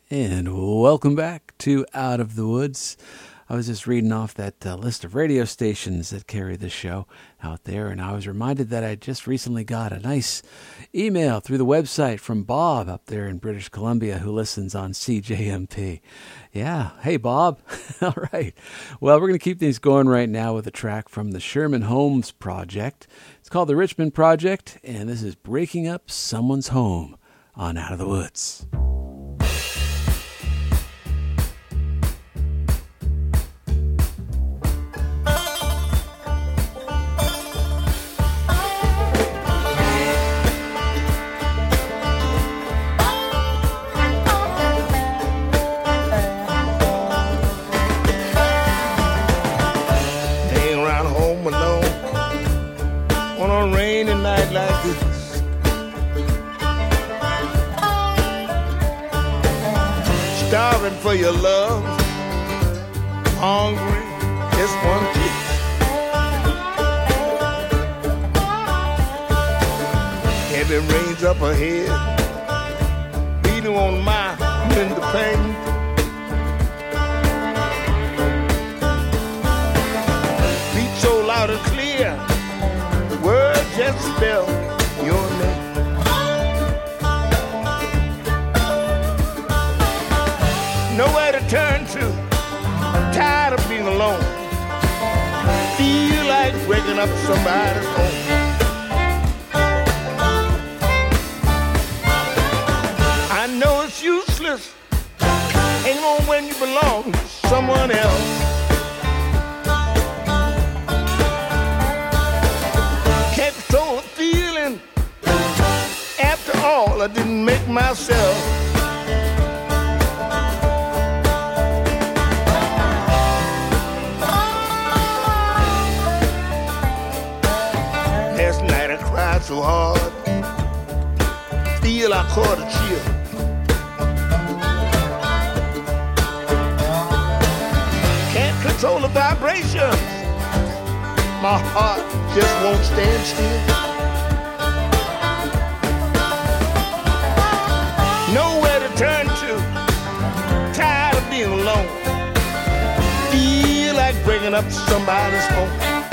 And welcome back to Out of the Woods. I was just reading off that list of radio stations that carry this show out there, and I was reminded that I just recently got a nice email through the website from Bob up there in British Columbia who listens on CJMP. Yeah, hey Bob. All right. Well, we're going to keep things going right now with a track from the Sherman Holmes Project. It's called the Richmond Project, and this is Breaking Up Someone's Home on Out of the Woods. Like this, starving for your love, hungry, just one kiss. Heavy rains up ahead, beating on my window pane. Beat so loud and clear, words just spell your name. Nowhere to turn to, I'm tired of being alone. Feel like breaking up somebody's home. I know it's useless, ain't on when you belong to someone else. I didn't make myself. Last night I cried so hard, feel I caught a chill. Can't control the vibrations, my heart just won't stand still. Nowhere to turn to, tired of being alone. Feel like breaking up somebody's home.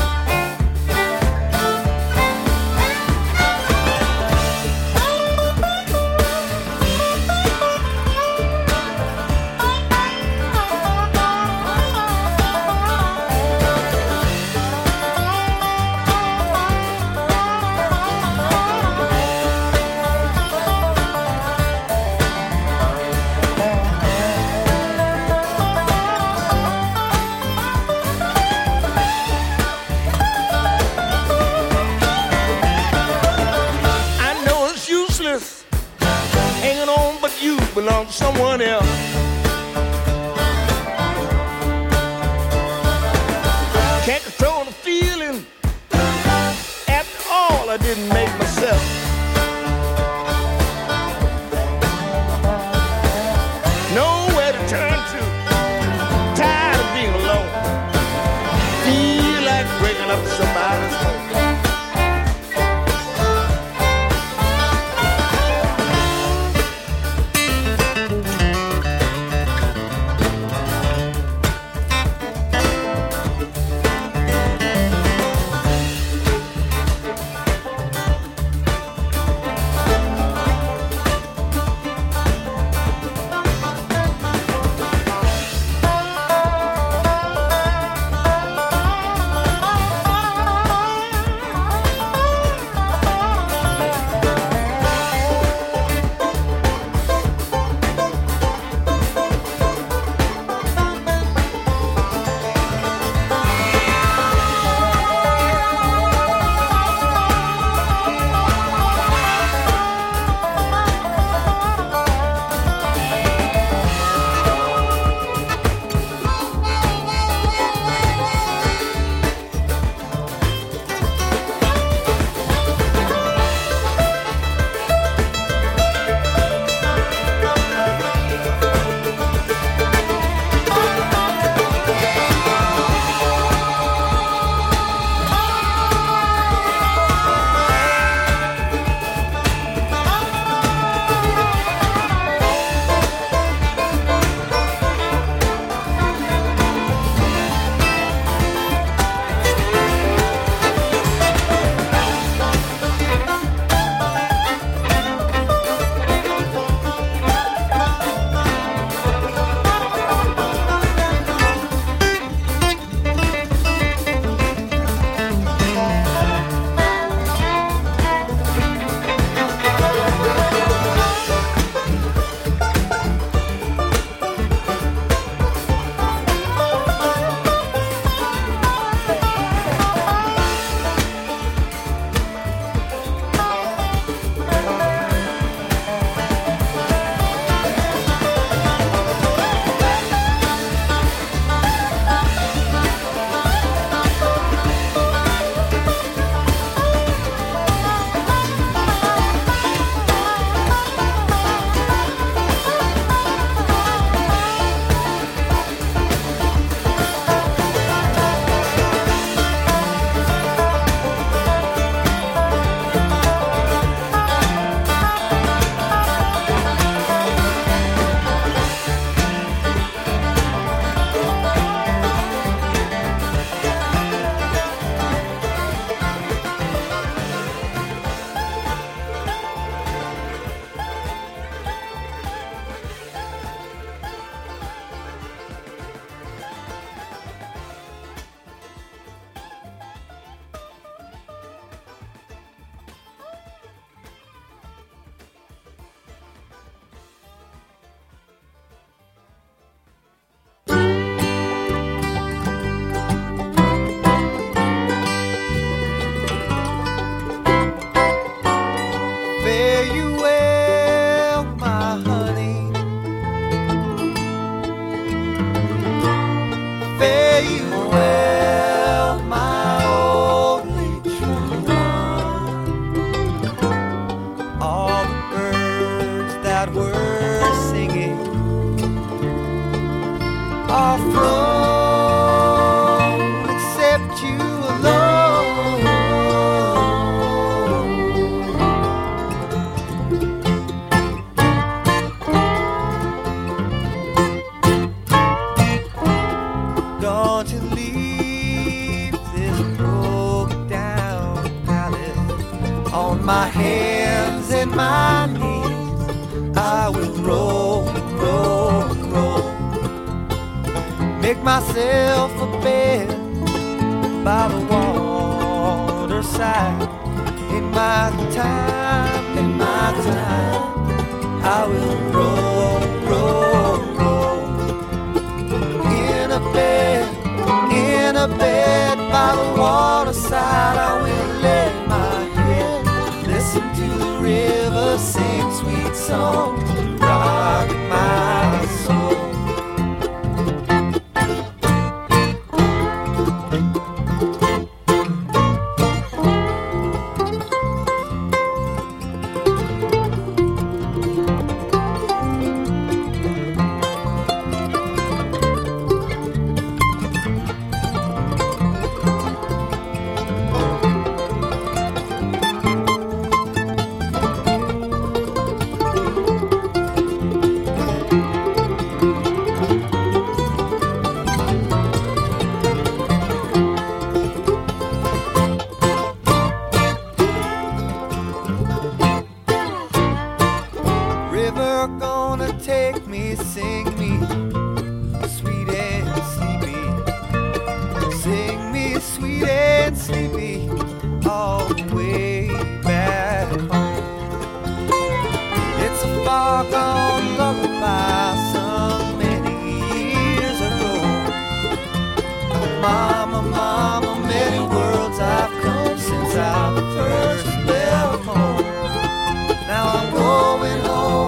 Belong to someone else. Can't control the feeling. After all, I didn't make myself. Nowhere to turn to. Tired of being alone. Feel like breaking up somebody's home. are flown except you alone. Don't you leave this broke down palace on my hands and my knees. I will roll, roll, roll, make myself a bed by the waterside. In my time, I will roll, roll, roll, in a bed by the waterside. I will lay my head, listen to the river sing sweet songs, rock my soul. River gonna take me, sing me, sweet and sleepy. Sing me sweet and sleepy, all the way back home. It's a far gone lullaby sung many years ago. Mama, mama, many worlds I've come since I first left home. Now I'm going home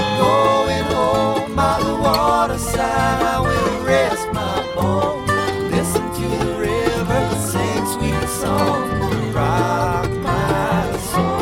by the waterside. I will rest my bones, listen to the river sing sweet songs, rock my soul.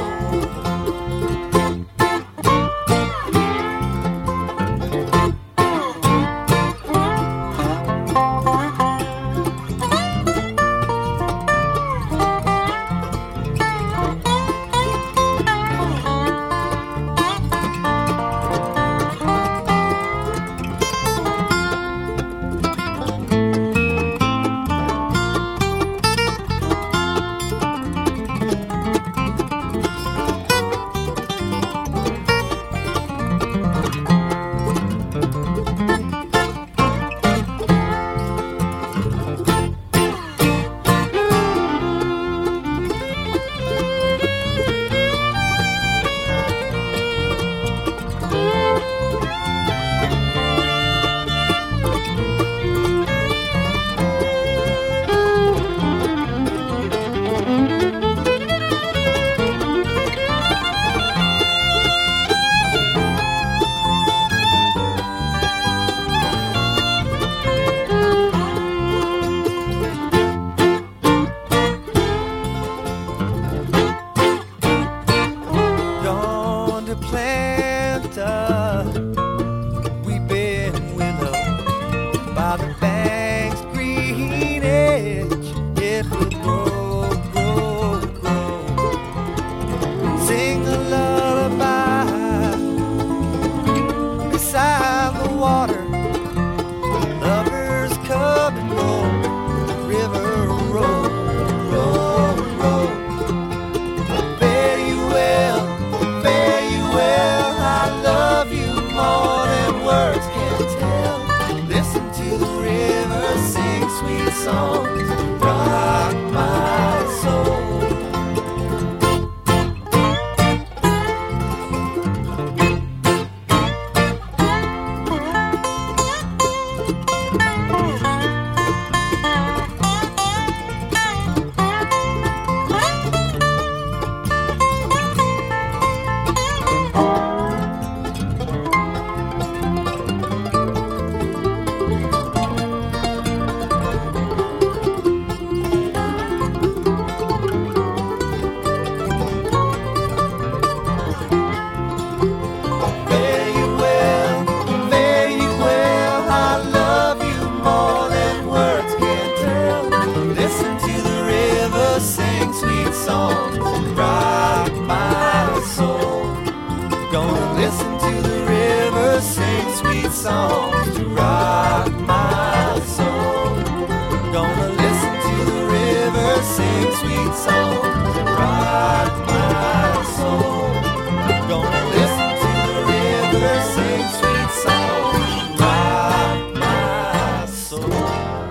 sweet songs to rock my soul. Gonna listen to the river sing sweet songs to rock my soul. Gonna listen to the river sing sweet songs to rock my soul.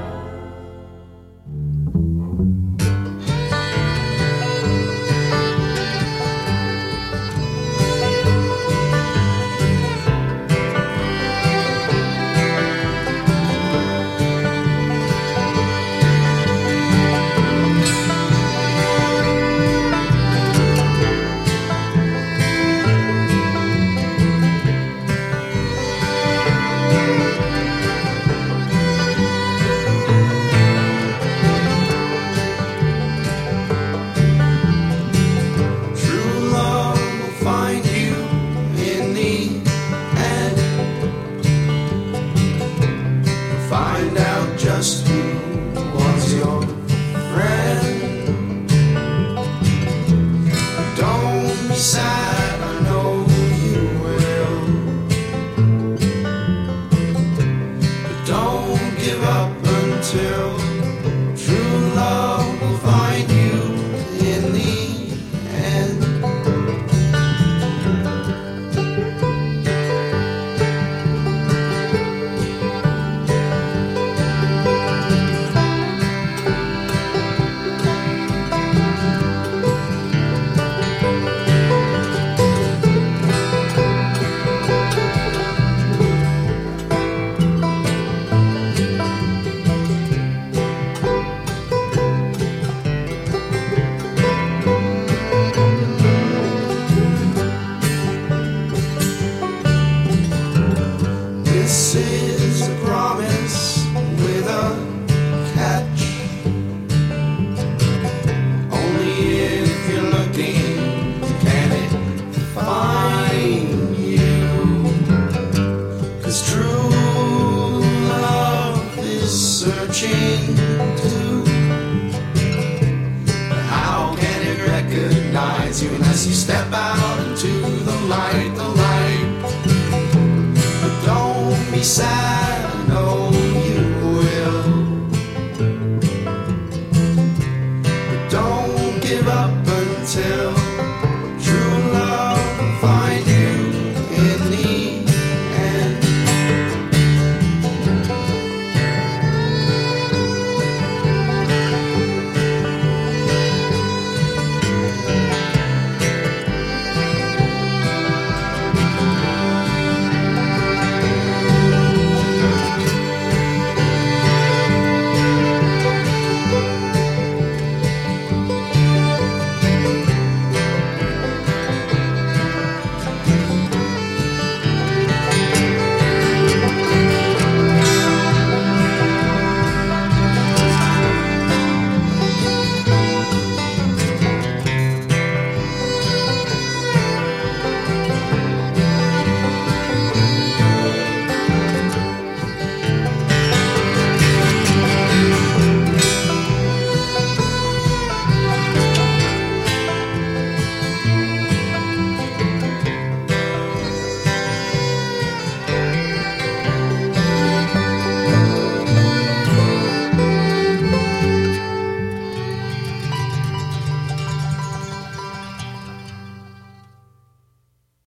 True love will find you in the end. Find out just who was your friend. Don't be sad, I know you will. But don't give up until true love will find you in the end. This is a promise with a catch. Only if you're looking can it find you. 'Cause true love is searching too. But how can it recognize you unless you step out into the light, the light? Don't be sad, I know